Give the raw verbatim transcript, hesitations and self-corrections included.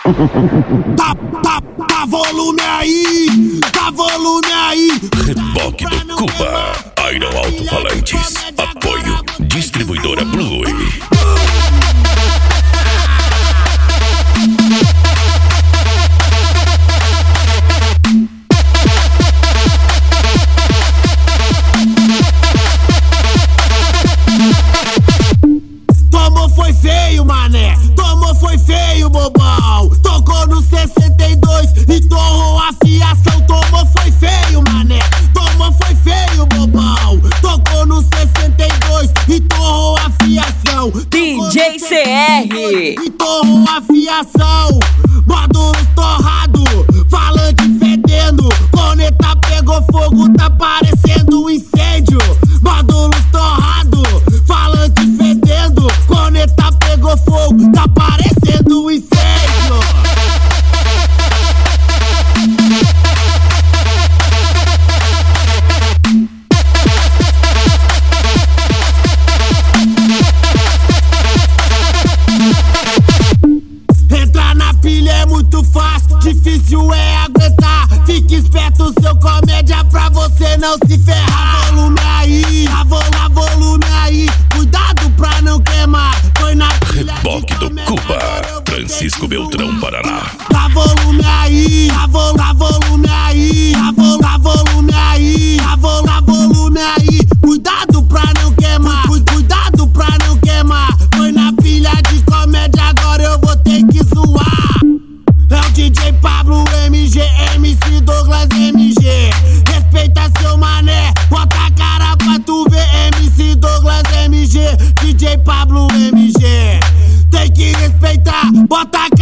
Dá, dá, dá volume aí, dá volume aí. Reboque do Cuba, Iron Alto-Falantes, apoio, distribuidora Blue. Tomou foi feio, mané, tomou foi feio, bobão. Tocou no sessenta e dois e torrou a fiação. Tomou foi feio, mané, tomou foi feio, bobão. Tocou no sessenta e dois e torrou a fiação. D J C R e torrou a fiação. Módulos torrado, falante fedendo. Corneta pegou fogo, tá parecendo um incêndio. Módulos torrado, falante fedendo. Corneta pegou fogo, tá parecendo um incêndio. Entrar na pilha é muito fácil, difícil é aguentar. Fique esperto, seu comédia, pra você não se ferrar. Volume aí, dá volume, dá volume aí. Cuidado pra não queimar. Foi na pilha. Reboque do Cuba, Francisco Beltrão, Paraná. Dá volume aí, dá volume, dá volume aí. Dá volume, dá volume aí. Dá volume, dá volume aí. Cuidado pra não queimar. Cu- Cuidado pra não queimar. Foi na pilha de comédia, agora eu vou ter que zoar. É o D J Pablo, M G, M C Douglas, M G. Respeita seu mané, bota a cara pra tu ver. M C Douglas, M G, D J Pablo, M G. Tem que respeitar, bota a